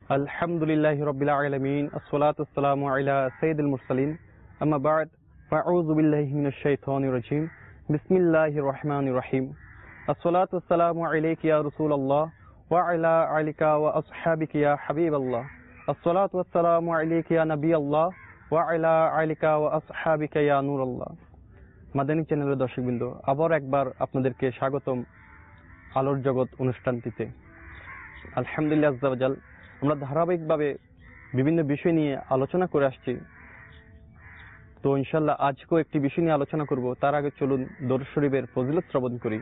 Alhamdulillahi Rabbil Alameen. As-salatu as-salamu ala Sayyidil Mursaleen. Amma ba'd. Fa'udhu billahi minash shaitanir rajim. Bismillahir Rahmanir Rahim. As-salatu as-salamu alayka ya Rasulallah wa ala alika wa ashabika ya Habiballah. As-salatu as-salamu alayka ya Nabiyallah wa ala alika wa ashabika ya Nurallah. Madani চ্যানেলের দর্শকবৃন্দ, আবার একবার আপনাদেরকে স্বাগতম আলোর জগৎ অনুষ্ঠানটিতে। আলহামদুলিল্লাহ আজ্জা ওয়া জাল, আমরা ধারাবাহিকভাবে বিভিন্ন বিষয় নিয়ে আলোচনা করে আসছি। তো ইনশাআল্লাহ আজকেও একটি বিষয় নিয়ে আলোচনা করব। তার আগে চলুন দরুদ শরীফের ফজিলত শ্রবণ করি।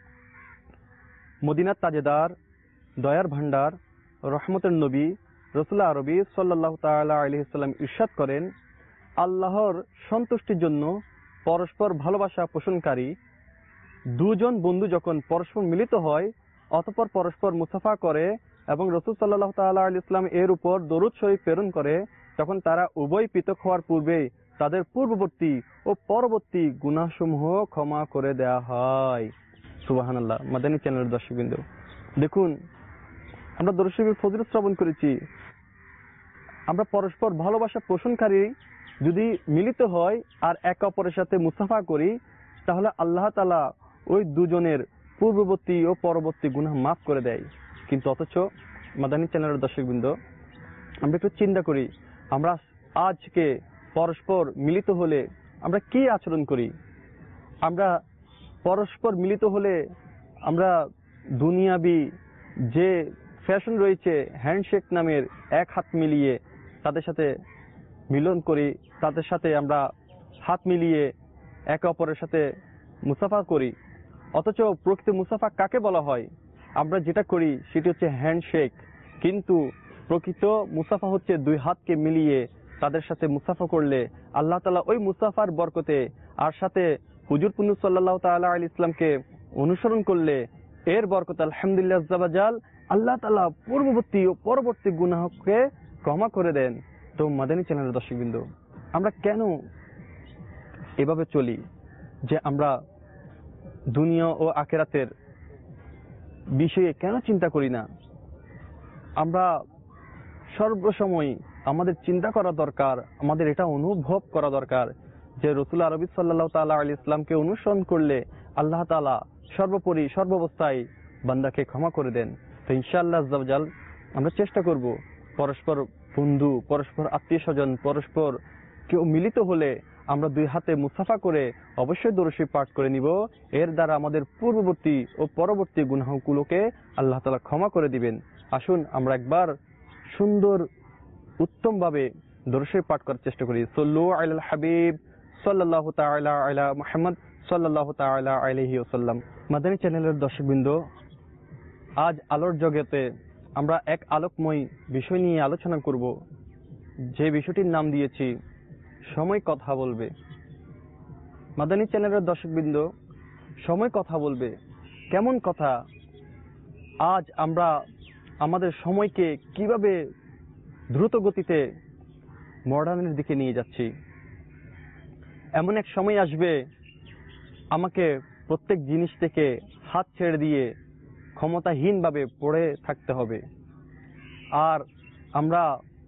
মদিনার তাজেদার, দয়ার ভান্ডার, রহমতের নবী রাসূলুল্লাহ আরবি সাল্লাল্লাহু তাআলা আলাইহি ওয়াসাল্লাম ইরশাদ করেন, আল্লাহর সন্তুষ্টির জন্য পরস্পর ভালোবাসা পোষণকারী দুজন বন্ধু যখন পরস্পর মিলিত হয়, অতঃপর পরস্পর মুসাফা করে এবং রাসূল সাল্লাল্লাহু তাআলা আলাইহি ওয়াসাল্লাম এর উপর দরুদ শরীফ প্রেরণ করে, তখন তারা উভয় পৃথক হওয়ার পূর্বে তাদের পূর্ববর্তী ও পরবর্তী গুনাহসমূহ ক্ষমা করে দেয়া হয়। সুবহানাল্লাহ। মাদানী চ্যানেলের দর্শকবৃন্দ, দেখুন, আমরা দরুদ শরীফের ফজিলত শ্রবণ করেছি। আমরা পরস্পর ভালোবাসা পোষণকারী যদি মিলিত হয় আর একে অপরের সাথে মুসাফা করি, তাহলে আল্লাহ তাআলা ওই দুজনের পূর্ববর্তী ও পরবর্তী গুনাহ মাফ করে দেয়। কিন্তু অথচ মাদানী চ্যানেলের দর্শকবৃন্দ, আমরা একটু চিন্তা করি, আমরা আজকে পরস্পর মিলিত হলে আমরা কি আচরণ করি? আমরা পরস্পর মিলিত হলে আমরা দুনিয়াবি যে ফ্যাশন রয়েছে, হ্যান্ডশেক নামের এক হাত মিলিয়ে তাদের সাথে মিলন করি, তাদের সাথে আমরা হাত মিলিয়ে একে অপরের সাথে মুসাফা করি। অথচ প্রকৃত মুসাফা কাকে বলা হয়? আমরা যেটা করি সেটি হচ্ছে হ্যান্ডশেক, কিন্তু প্রকৃত মুসাফা হচ্ছে দুই হাতকে মিলিয়ে তাদের সাথে মুসাফা করলে আল্লাহ তাআলা ওই মুসাফার বরকতে আর সাথে হুজুর পুন্নু সাল্লাল্লাহু তাআলা আলাইহি ইসলামকে অনুসরণ করলে এর বরকত আলহামদুলিল্লাহ আজ্জা ওয়া জাল আল্লাহ তাআলা পূর্ববর্তী ও পরবর্তী গুনাহকে ক্ষমা করে দেন। তো মাদানী চ্যানেলের দর্শকবৃন্দ, আমরা কেন এভাবে চলি যে আমরা দুনিয়া ও আখিরাতের বিষয়ে কেন চিন্তা করি না? আমরা সর্বসময় আমাদের চিন্তা করা দরকার, আমাদের এটা অনুভব করা দরকার যে রাসূল আরবি সাল্লাল্লাহু তাআলা আলাইহি ইসলামকে অনুসরণ করলে আল্লাহ তাআলা সর্বোপরি সর্বাবস্থায় বান্দাকে ক্ষমা করে দেন। তো ইনশাআল্লাহ আজ্জা ওয়া জাল আমরা চেষ্টা করব পরস্পর বন্ধু, পরস্পর আত্মীয় স্বজন, পরস্পর কেউ মিলিত হলে আমরা দুই হাতে মুসাফা করে অবশ্যই দরুদ শরীফ পাঠ করে নিব। এর দ্বারা আমাদের পূর্ববর্তী ও পরবর্তী গুনাহগুলোকে আল্লাহ তাআলা ক্ষমা করে দিবেন। আসুন আমরা একবার সুন্দর উত্তমভাবে দরুদ শরীফ পাঠ করার চেষ্টা করি। সাল্লু আলাল হাবিব সাল্লাল্লাহু তাআলা আলা মুহাম্মদ সাল্লাল্লাহু তাআলা আলাইহি ওয়াসাল্লাম। মাদানী চ্যানেলের দর্শকবৃন্দ, আজ আলোর জগতে আমরা এক আলোকময় বিষয় নিয়ে আলোচনা করব, যে বিষয়টির নাম দিয়েছি সময় কথা বলবে। মাদানী চ্যানেলের দর্শকবৃন্দ, সময় কথা বলবে। কেমন কথা? আজ আমরা আমাদের সময়কে কিভাবে দ্রুত গতিতে মডার্নের দিকে নিয়ে যাচ্ছি। এমন এক সময় আসবে আমাকে প্রত্যেক জিনিস থেকে হাত ছেড়ে দিয়ে ক্ষমতাহীনভাবে পড়ে থাকতে হবে। আর আমরা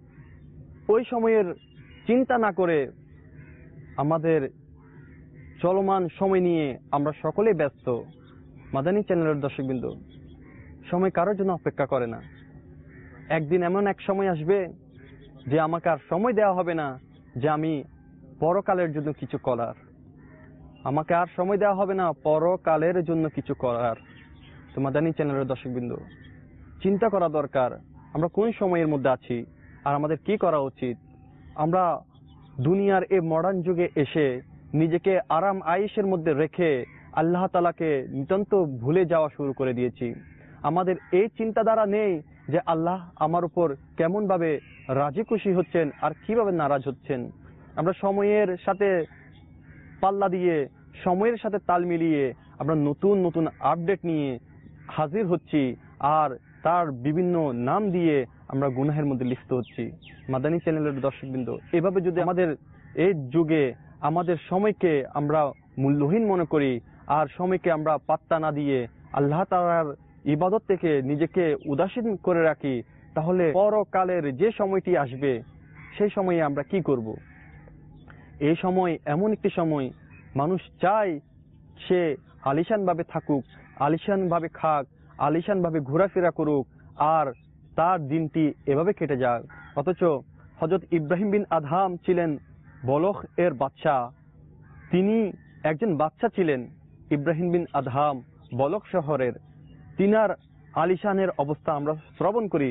ওই সময়ের চিন্তা না করে আমাদের চলমান সময় নিয়ে আমরা সকলেই ব্যস্ত। মাদানী চ্যানেলের দর্শকবৃন্দ, সময় কারোর জন্য অপেক্ষা করে না। একদিন এমন এক সময় আসবে যে আমাকে আর সময় দেওয়া হবে না যে আমি পরকালের জন্য কিছু করার। আমাকে আর সময় দেওয়া হবে না পরকালের জন্য কিছু করার। তো মাদানী চ্যানেলের দর্শকবৃন্দ, চিন্তা করা দরকার আমরা কোন সময়ের মধ্যে আছি আর আমাদের কি করা উচিত। আমরা দুনিয়ার এই মডার্ন যুগে এসে নিজেকে আরাম আয়েশের মধ্যে রেখে আল্লাহ তাআলাকে নিতান্ত ভুলে যাওয়া শুরু করে দিয়েছি। আমাদের এই চিন্তাধারা নেই যে আল্লাহ আমার উপর কেমন ভাবে রাজি খুশি হচ্ছেন আর কিভাবে নারাজ হচ্ছেন। আমরা সময়ের সাথে পাল্লা দিয়ে, সময়ের সাথে তাল মিলিয়ে আমরা নতুন নতুন আপডেট নিয়ে হাজির হচ্ছি আর তার বিভিন্ন নাম দিয়ে আমরা গুনাহের মধ্যে লিপ্ত হচ্ছি। মাদানী চ্যানেলের দর্শকবৃন্দ, এভাবে যদি আমাদের এই যুগে আমাদের সময়কে আমরা মূল্যহীন মনে করি আর সময়কে আমরা পাত্তা না দিয়ে আল্লাহ তাআলার ইবাদত থেকে নিজেকে উদাসীন করে রাখি, তাহলে পরকালের যে সময়টি আসবে সেই সময়ে আমরা কি করব? এই সময় এমন একটি সময়, মানুষ চায় সে আলিশান ভাবে থাকুক, আলিশান ভাবে খাক, আলিশান ভাবে ঘোরাফেরা করুক, আর তার দিনটি এভাবে কেটে যাক। অথচ হযরত ইব্রাহিম বিন আদহাম ছিলেন বলখ এর বাদশা। তিনি একজন বাচ্চা ছিলেন, ইব্রাহিম বিন আদহাম বলখ শহরের। তিনার আলিশানের অবস্থা আমরা শ্রবণ করি।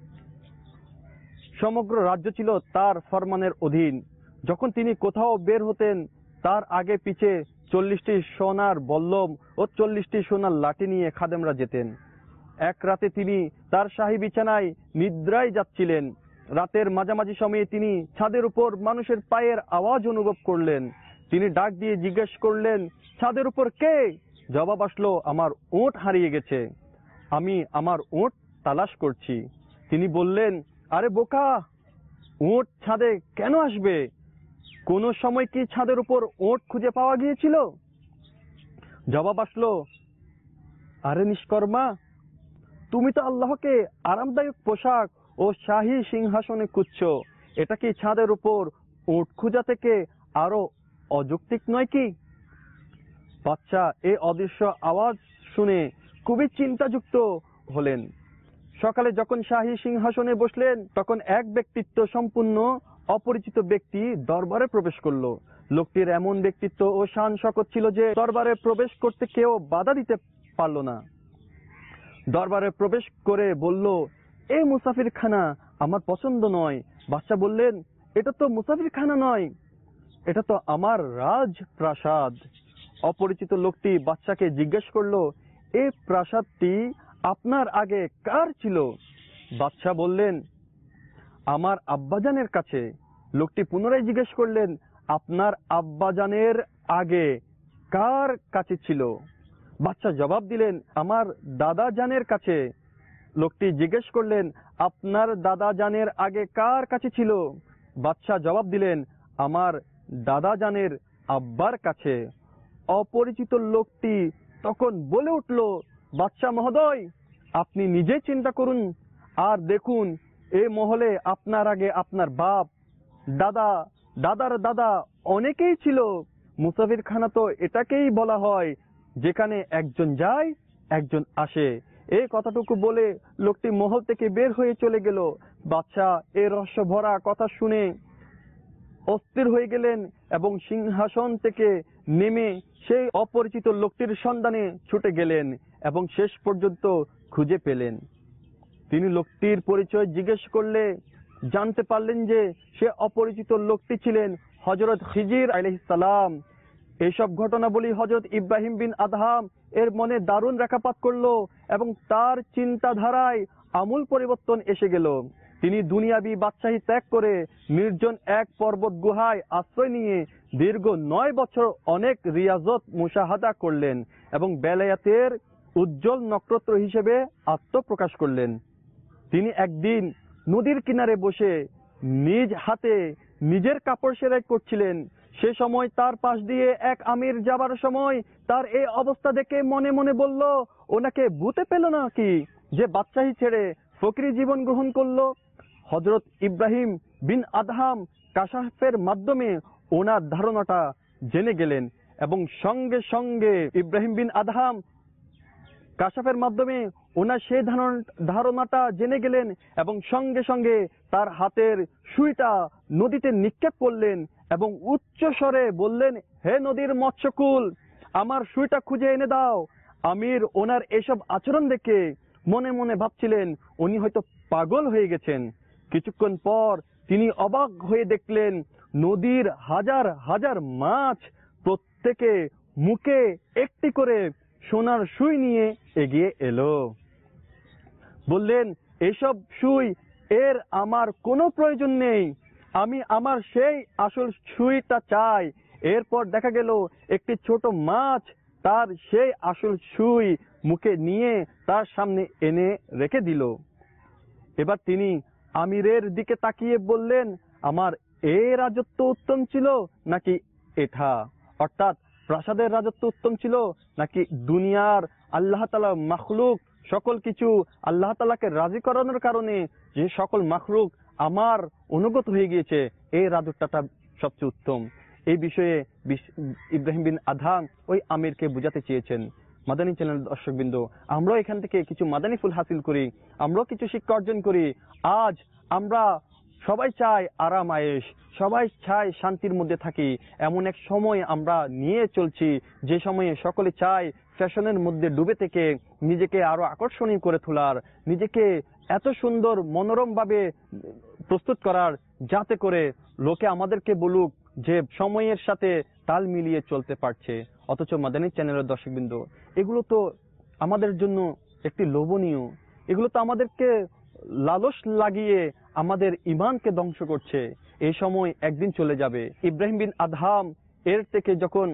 সমগ্র রাজ্য ছিল তার ফরমানের অধীন। যখন তিনি কোথাও বের হতেন, তার আগে পিছে 40টি সোনার বল্লম ও 40টি সোনার লাঠি নিয়ে খাদেমরা যেতেন। এক রাতে তিনি তার শাহী বিছানায় নিদ্রায় যাচ্ছিলেন। রাতের মাঝামাঝি সময়ে তিনি ছাদের উপর মানুষের পায়ের আওয়াজ অনুভব করলেন। তিনি ডাক দিয়ে জিজ্ঞেস করলেন, ছাদের উপর কে? জবাব আসলো, আমার উট হারিয়ে গেছে, আমি আমার উট তালাশ করছি। তিনি বললেন, আরে বোকা, উট ছাদে কেন আসবে? কোন সময় কি ছাদের উপর উট খুঁজে পাওয়া গিয়েছিল? জবাব আসলো, আরে নিষ্কর্মা, তুমি তো আল্লাহকে আরামদায়ক পোশাক ও শাহী সিংহাসনে খুঁজছো, এটা কি ছাদের উপর উট খোঁজা থেকে আরো অযৌক্তিক নয় কি? বাচ্চা এই অদৃশ্য আওয়াজ শুনে খুবই চিন্তাযুক্ত হলেন। সকালে যখন শাহী সিংহাসনে বসলেন, তখন এক ব্যক্তিত্ব সম্পূর্ণ অপরিচিত ব্যক্তি দরবারে প্রবেশ করলো। লোকটির এমন ব্যক্তিত্ব ও শান শকত ছিল যে দরবারে প্রবেশ করতে কেউ বাধা দিতে পারল না। দরবারে প্রবেশ করে বলল, এই মুসাফির খানা আমার পছন্দ নয়। বাদশা বললেন, এটা তো মুসাফির খানা নয়, এটা তো আমার রাজপ্রাসাদ। অপরিচিত লোকটি বাদশাকে জিজ্ঞেস করলো, এই প্রাসাদটি আপনার আগে কার ছিল? বাদশা বললেন, আমার আব্বাজানের কাছে। লোকটি পুনরায় জিজ্ঞেস করলেন, আপনার আব্বাজানের আগে কার কাছে ছিল? বাদশা জবাব দিলেন, আমার দাদা জানের কাছে। লোকটি জিজ্ঞেস করলেন, আপনার দাদা জানের আগে কার কাছে ছিল? বাদশা জবাব দিলেন, আমার দাদা জানের আব্বার কাছে। অপরিচিত লোকটি তখন বলে উঠল, বাদশা মহোদয়, আপনি নিজে চিন্তা করুন আর দেখুন, এই মহলে আপনার আগে আপনার বাপ, দাদা, দাদার দাদা অনেকেই ছিল। মুসাফির খানা তো এটাকেই বলা হয় যেখানে একজন যায় একজন আসে। এই কথাটুকু বলে লোকটি মহল থেকে বের হয়ে চলে গেল। বাদশা এই রহস্য ভরা কথা শুনে অস্থির হয়ে গেলেন এবং সিংহাসন থেকে নেমে সেই অপরিচিত লোকটির সন্ধানে ছুটে গেলেন এবং শেষ পর্যন্ত খুঁজে পেলেন। তিনি লোকটির পরিচয় জিজ্ঞেস করলে জানতে পারলেন যে সে অপরিচিত লোকটি ছিলেন হযরত খিজির আলাইহিস সালাম। এইসব ঘটনাবলী হযরত ইব্রাহিম বিন আদহাম এর মনে দারুণ রেখাপাত করলো এবং তার চিন্তাধারায় আমূল পরিবর্তন এসে গেল। তিনি দুনিয়াবি বাদশাহী ত্যাগ করে নির্জন এক পর্বত গুহায় আশ্রয় নিয়ে দীর্ঘ 9 বছর অনেক রিয়াজত মুশাহাদা করলেন এবং বেলায়েতের উজ্জ্বল নক্ষত্র হিসেবে আত্মপ্রকাশ করলেন। তিনি একদিন নদীর কিনারে বসে নিজ হাতে নিজের কাপড় সেলাই করছিলেন। সে সময় তার পাশ দিয়ে এক আমির যাবার সময় তার এই অবস্থা দেখে মনে মনে বলল, ওনাকে ভূতে পেল নাকি যে বাদশাহী ছেড়ে ফকিরি জীবন গ্রহণ করলো? হযরত ইব্রাহিম বিন আদহাম কাশাফের মাধ্যমে ওনার ধারণাটা জেনে গেলেন এবং সঙ্গে সঙ্গে ইব্রাহিম বিন আদহাম কাশাফের মাধ্যমে ওনার সেই ধারণাটা জেনে গেলেন এবং সঙ্গে সঙ্গে তার হাতের সুইটা নদীতে নিক্ষেপ করলেন এবং উচ্চ স্বরে বললেন, হে নদীর মৎস্যকুল, আমার সুইটা খুঁজে এনে দাও। আমির ওনার এসব আচরণ দেখে মনে মনে ভাবছিলেন উনি হয়তো পাগল হয়ে গেছেন। কিছুক্ষণ পর তিনি অবাক হয়ে দেখলেন নদীর হাজার হাজার মাছ প্রত্যেকে মুখে একটি করে সোনার সুই নিয়ে এগিয়ে এলো। বললেন, এসব সুই এর আমার কোনো প্রয়োজন নেই, আমি আমার সেই আসল সুইটা চাই। এরপর দেখা গেল একটি ছোট মাছ তার সেই আসল সুই মুখে নিয়ে তার সামনে এনে রেখে দিল। এবার তিনি আমিরের দিকে তাকিয়ে বললেন, আমার এই রাজত্ব উত্তম ছিল নাকি এটা? অর্থাৎ প্রাসাদের রাজত্ব উত্তম ছিল নাকি দুনিয়ার আল্লাহ তাআলার মাখলুক সকল কিছু আল্লাহ তাআলাকে রাজি করানোর কারণে যে সকল মাখলুক আমার অনুগত হয়ে গিয়েছে, এই রাজত্বটা সবচেয়ে উত্তম। এই বিষয়ে ইব্রাহিম বিন আদহাম ওই আমিরকে বুঝাতে চেয়েছেন। মাদানী চ্যানেল দর্শকবৃন্দ, আমরাও এখান থেকে কিছু মাদানী ফুল হাসিল করি, আমরাও কিছু শিক্ষা অর্জন করি। আজ আমরা সবাই চাই আরাম আয়েশ, সবাই চাই শান্তির মধ্যে থাকি। এমন এক সময় আমরা নিয়ে চলছি যে সময়ে সকলে চায় ফ্যাশনের মধ্যে ডুবে থেকে নিজেকে আরো আকর্ষণীয় করে তোলার, নিজেকে এত সুন্দর মনোরম ভাবে প্রস্তুত করার, যাতে করে লোকে আমাদেরকে বলুক যে সময়ের সাথে তাল মিলিয়ে চলতে পারছে। অথচ মাদানী চ্যানেলের দর্শকবৃন্দ, এগুলো তো আমাদের জন্য একটি লোভনীয়, এগুলো তো আমাদেরকে লালস লাগিয়ে আমাদের ইমানকে ধ্বংস করছে। এই সময় একদিন চলে যাবে। ইব্রাহিম বিন আদহাম এর থেকে যখন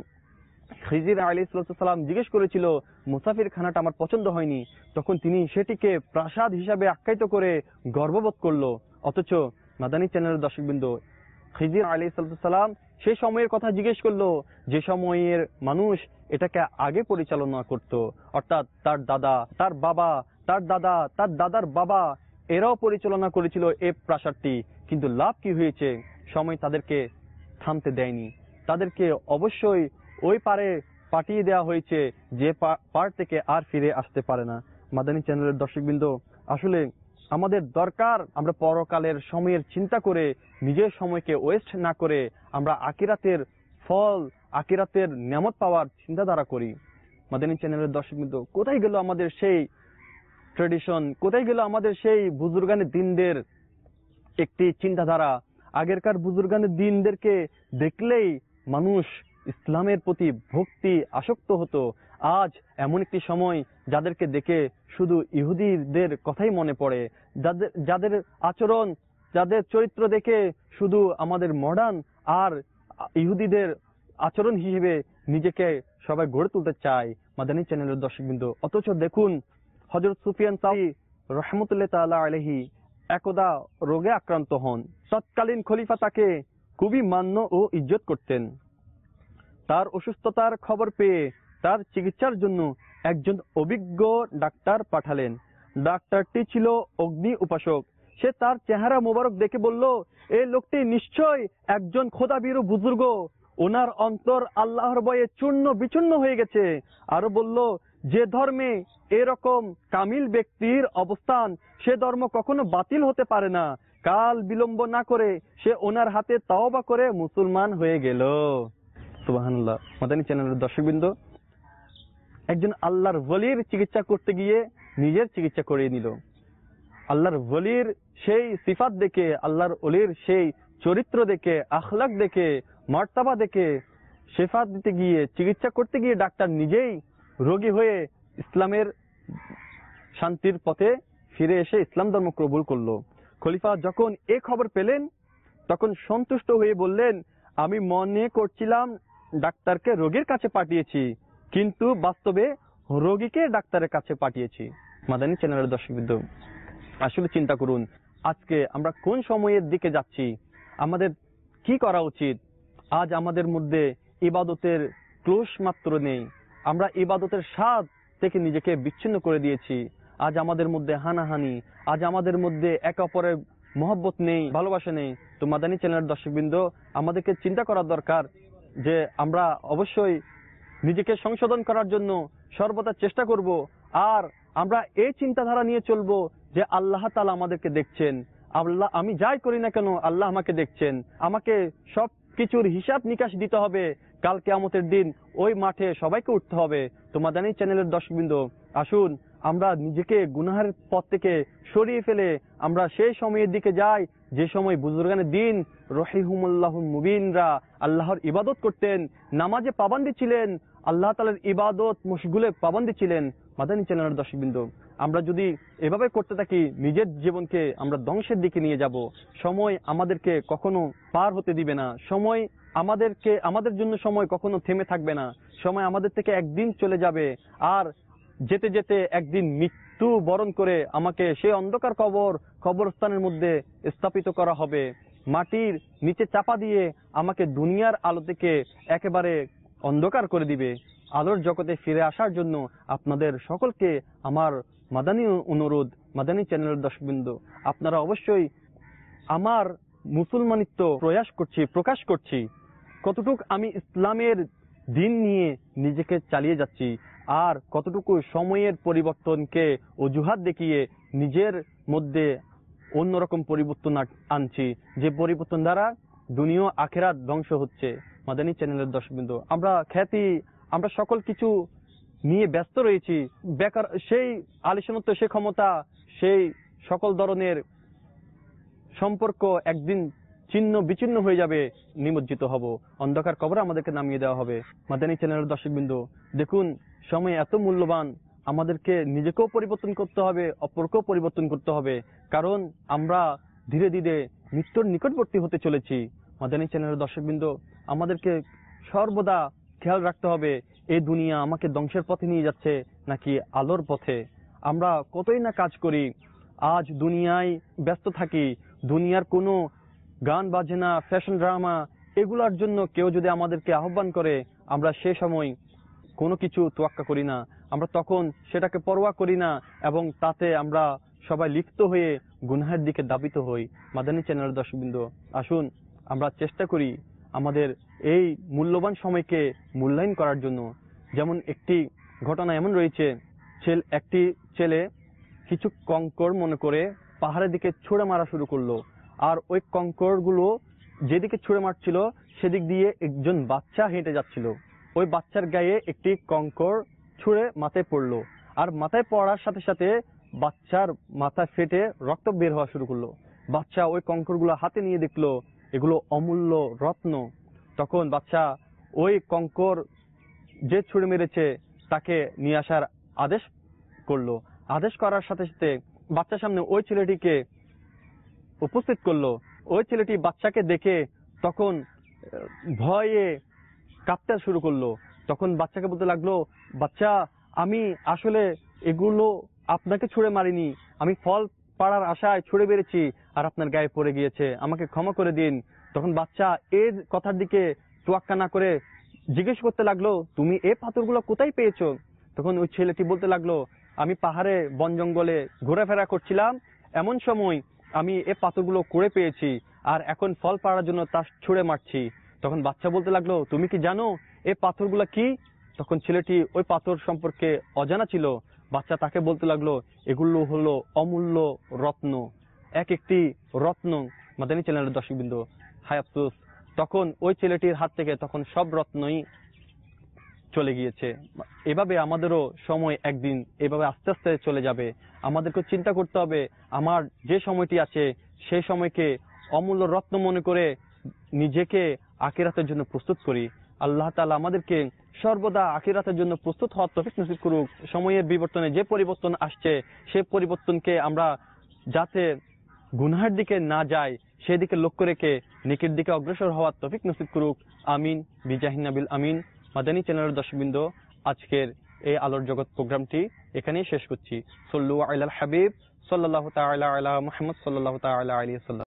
খিজির আলাইহিস সালাম জিজ্ঞেস করেছিল মুসাফির খানাটা আমার পছন্দ হয়নি, তখন তিনি সেটিকে প্রাসাদ হিসাবে আখ্যায়িত করে গর্ববোধ করলো। অথচ মাদানী চ্যানেলের দর্শকবৃন্দ, খিজির আলাইহিস সালাম সেই সময়ের কথা জিজ্ঞেস করলো যে সময়ের মানুষ এটাকে আগে পরিচালনা করত, অর্থাৎ তার দাদা, তার বাবা, তার দাদা, তার দাদার বাবা, এরাও পরিচালনা করেছিল এই প্রাসাদটি। কিন্তু লাভ কি হয়েছে? সময় তাদেরকে থামতে দেয়নি, তাদেরকে অবশ্যই ওই পারে পাঠিয়ে দেওয়া হয়েছে যে পার থেকে আর ফিরে আসতে পারে না। মাদানী চ্যানেলের দর্শকবৃন্দ, আসলে আমাদের দরকার আমরা পরকালের সময়ের চিন্তা করে নিজের সময়কে ওয়েস্ট না করে আমরা আখিরাতের ফল, আখিরাতের নিয়ামত পাওয়ার চিন্তাধারা করি। মাদানী চ্যানেলের দর্শকবৃন্দ, কোথায় গেল আমাদের সেই ট্রেডিশন, কোথায় গেল আমাদের সেই বুজুর্গানে দিনদের একটি চিন্তাধারা? আগেরকার বুজুর্গানে দিনদেরকে দেখলেই মানুষ ইসলামের প্রতি ভক্তি আসক্ত হতো। আজ এমন একটি সময় যাদেরকে দেখে শুধু ইহুদিদের কথাই মনে পড়ে, যাদের আচরণ, যাদের চরিত্র দেখে শুধু আমাদের মডার্ন আর ইহুদিদের আচরণ হিসেবে নিজেকে সবাই গড়ে তুলতে চায় মাদানী চ্যানেলের দর্শকবৃন্দ। অথচ দেখুন, হযরত সুফিয়ান সাউরি রাহমাতুল্লাহ তাআলা আলাইহি একদা রোগে আক্রান্ত হন। তৎকালীন খলিফা তাকে খুবই মান্য ও ইজ্জত করতেন। তার অসুস্থতার খবর পেয়ে তার চিকিৎসার জন্য একজন অভিজ্ঞ ডাক্তার পাঠালেন। ডাক্তারটি ছিল অগ্নি উপাসক। সে তার চেহারা মোবারক দেখে বলল, এই লোকটি নিশ্চয় একজন খোদাভীরু বুজুর্গ, ওনার অন্তর আল্লাহর ভয়ে চূর্ণ বিচূর্ণ হয়ে গেছে। আরো বলল, যে ধর্মে এরকম কামিল ব্যক্তির অবস্থান, সে ধর্ম কখনো বাতিল হতে পারে না। কাল বিলম্ব না করে সে ওনার হাতে তাওবা করে মুসলমান হয়ে গেল। সুবহানাল্লাহ। মাদানী চ্যানেলের দর্শকবৃন্দ, একজন আল্লাহর ওলির চিকিৎসা করতে গিয়ে নিজের চিকিৎসা করিয়ে নিল। আল্লাহর ওলির সেই সিফাত দেখে, আল্লাহর ওলির সেই চরিত্র দেখে, আখলাক দেখে, মার্তাবা দেখে শেফা দিতে গিয়ে, চিকিৎসা করতে গিয়ে ডাক্তার নিজেই রোগী হয়ে ইসলামের শান্তির পথে ফিরে এসে ইসলাম ধর্ম কবুল করলো। খলিফা যখন এই খবর পেলেন তখন সন্তুষ্ট হয়ে বললেন, আমি মনে করছিলাম ডাক্তারকে রোগীর কাছে পাঠিয়েছি, কিন্তু বাস্তবে রোগীকে ডাক্তারের কাছে পাঠিয়েছি। মাদানী চ্যানেলের দর্শকবৃন্দ, আসলে চিন্তা করুন, আজকে আমরা কোন সময়ের দিকে যাচ্ছি, আমাদের কি করা উচিত? আজ আমাদের মধ্যে ইবাদতের ক্লোশ মাত্র নেই, আমরা ইবাদতের স্বাদ থেকে নিজেকে বিচ্ছিন্ন করে দিয়েছি। আজ আমাদের মধ্যে হানাহানি, আজ আমাদের মধ্যে একে অপরের মহব্বত নেই, ভালোবাসা নেই। তো মাদানী চ্যানেলের দর্শকবৃন্দ, আমাদেরকে চিন্তা করা দরকার যে আমরা অবশ্যই নিজেকে সংশোধন করার জন্য সর্বদা চেষ্টা করব। আর আমরা এই চিন্তাধারা নিয়ে চলবো যে আল্লাহ তাআলা আমাদেরকে দেখছেন, আল্লাহ, আমি যাই করি না কেন আল্লাহ আমাকে দেখছেন, আমাকে সব কিছুর হিসাব নিকাশ দিতে হবে। কাল কিয়ামতের দিন ওই মাঠে সবাইকে উঠতে হবে। তো মাদানী চ্যানেলের দর্শকবৃন্দ, আসুন আমরা নিজেকে গুনাহের পথ থেকে সরিয়ে ফেলে আমরা সেই সময়ের দিকে যাই যে সময় বুজুর্গানে দিন রহিহুমুল্লাহ মুবিনরা আল্লাহর ইবাদত করতেন, নামাজে পাবন্দী ছিলেন, আল্লাহ তাআলার ইবাদত মশগুলে পাবন্দী ছিলেন। মাদানী চ্যানেলের দর্শকবৃন্দ, আমরা যদি এভাবে করতে থাকি নিজের জীবনকে আমরা ধ্বংসের দিকে নিয়ে যাব। সময় আমাদেরকে কখনো পার হতে দিবে না, সময় আমাদের জন্য সময় কখনো থেমে থাকবে না। সময় আমাদের থেকে একদিন চলে যাবে, আর যেতে যেতে একদিন মৃত্যু বরণ করে আমাকে সেই অন্ধকার কবরস্থানের মধ্যে স্থাপিত করা হবে। মাটির নিচে চাপা দিয়ে আমাকে দুনিয়ার আলো থেকে একেবারে অন্ধকার করে দিবে। আলোর জগতে ফিরে আসার জন্য আপনাদের সকলকে আমার মাদানী অনুরোধ, মাদানী চ্যানেলের দর্শকবৃন্দ, আপনারা অবশ্যই আমার মুসলমানিত্ব প্রকাশ করছি, কতটুক আমি ইসলামের দিন নিয়ে নিজেকে চালিয়ে যাচ্ছি, আর কতটুকু সময়ের পরিবর্তনকে অজুহাত দেখিয়ে নিজের মধ্যে অন্যরকম পরিবর্তন আনছি, যে পরিবর্তন দ্বারা দুনিয়া আখেরাত ধ্বংস হচ্ছে। মাদানী চ্যানেলের দর্শকবৃন্দ, আমরা সকল কিছু নিয়ে ব্যস্ত রয়েছি, বেকার সেই আলিশানত্ব, সেই ক্ষমতা, সেই সকল ধরনের সম্পর্ক একদিন ছিন্ন বিচ্ছিন্ন হয়ে যাবে, নিমজ্জিত হব, অন্ধকার কবরে আমাদেরকে নামিয়ে দেওয়া হবে। মাদানী চ্যানেলের দর্শকবৃন্দ, দেখুন সময় এত মূল্যবান, আমাদেরকে নিজেকেও পরিবর্তন করতে হবে, অপরকেও পরিবর্তন করতে হবে, কারণ আমরা ধীরে ধীরে মৃত্যুর নিকটবর্তী হতে চলেছি। মাদানী চ্যানেলের দর্শকবৃন্দ, আমাদেরকে সর্বদা খেয়াল রাখতে হবে, এই দুনিয়া আমাকে ধ্বংসের পথে নিয়ে যাচ্ছে নাকি আলোর পথে। আমরা কতই না কাজ করি, আজ দুনিয়ায় ব্যস্ত থাকি, দুনিয়ার কোনো গান বাজনা, ফ্যাশন ড্রামা, এগুলার জন্য কেউ যদি আমাদেরকে আহ্বান করে, আমরা সে সময় কোনো কিছু তোয়াক্কা করি না, আমরা তখন সেটাকে পরোয়া করি না, এবং তাতে আমরা সবাই লিপ্ত হয়ে গুনাহের দিকে ধাবিত হই। মাদানী চ্যানেলের দর্শকবৃন্দ, আসুন আমরা চেষ্টা করি আমাদের এই মূল্যবান সময়কে মূল্যায়ন করার জন্য। যেমন একটি ঘটনা এমন রয়েছে, একটি ছেলে কিছু কঙ্কর মনে করে পাহাড়ের দিকে ছুঁড়ে মারা শুরু করলো, আর ওই কঙ্কর গুলো যেদিকে ছুঁড়ে মারছিল সেদিক দিয়ে একজন বাচ্চা হেঁটে যাচ্ছিল। ওই বাচ্চার গায়ে একটি কঙ্কর ছুঁড়ে মাথায় পড়লো, আর মাথায় পড়ার সাথে সাথে বাচ্চার মাথা ফেটে রক্ত বের হওয়া শুরু করলো। বাচ্চা ওই কঙ্কর গুলো হাতে নিয়ে দেখলো এগুলো অমূল্য রত্ন। তখন বাচ্চা ওই কঙ্কর যে ছুঁড়ে মেরেছে তাকে নিয়ে আসার আদেশ করলো। আদেশ করার সাথে সাথে বাচ্চার সামনে ওই ছেলেটিকে উপস্থিত করলো। ওই ছেলেটি বাচ্চাকে দেখে তখন ভয়ে কাঁপতে শুরু করলো। তখন বাচ্চাকে বলতে লাগলো, বাচ্চা, আমি আসলে এগুলো আপনাকে ছুঁড়ে মারিনি, আমি ফল পাড়ার আশায় ছুঁড়ে বেড়েছি আর আপনার গায়ে পড়ে গিয়েছে, আমাকে ক্ষমা করে দিন। তখন বাচ্চা এর কথার দিকে তোয়াক্কা না করে জিজ্ঞেস করতে লাগলো, তুমি এই পাথরগুলো কোথায় পেয়েছো? তখন ওই ছেলেটি বলতে লাগলো, আমি পাহাড়ে বন জঙ্গলে ঘোরাফেরা করছিলাম, এমন সময় আমি এই পাথরগুলো কুড়ে পেয়েছি, আর এখন ফল পাড়ার জন্য তা ছুঁড়ে মারছি। তখন বাচ্চা বলতে লাগলো, তুমি কি জানো এই পাথরগুলো কি? তখন ছেলেটি ওই পাথর সম্পর্কে অজানা ছিল। বাচ্চা তাকে বলতে লাগলো, এগুলো হলো অমূল্য রত্ন, এক একটি রত্ন। মাদানী চ্যানেলের দর্শকবৃন্দ, হায় আফসোস, তখন ওই ছেলেটির হাত থেকে তখন সব রত্নই চলে গিয়েছে। এভাবে আমাদেরও সময় একদিন এভাবে আস্তে আস্তে চলে যাবে। আমাদেরকে চিন্তা করতে হবে, আমার যে সময়টি আছে সেই সময়কে অমূল্য রত্ন মনে করে নিজেকে আখিরাতের জন্য প্রস্তুত করি। আল্লাহ তাআলা আমাদেরকে সর্বদা আখিরাতের জন্য প্রস্তুত হওয়ার তৌফিক নসিব করুক। সময়ের বিবর্তনে যে পরিবর্তন আসছে সেই পরিবর্তনকে আমরা যাতে গুনাহের দিকে না যাই সেদিকে লক্ষ্য রেখে নেকির দিকে অগ্রসর হওয়ার তৌফিক নসিব করুক। আমিন বিজাহিন নাবিল আমিন। মাদানী চ্যানেলের দর্শকবৃন্দ, আজকের এই আলোর জগৎ প্রোগ্রামটি এখানেই শেষ করছি। সল্লু আলাল হাবিব সাল্লাল্লাহু তাআলা আলা মুহাম্মদ সাল্লাল্লাহু তাআলা আলাইহি ওয়াসাল্লাম।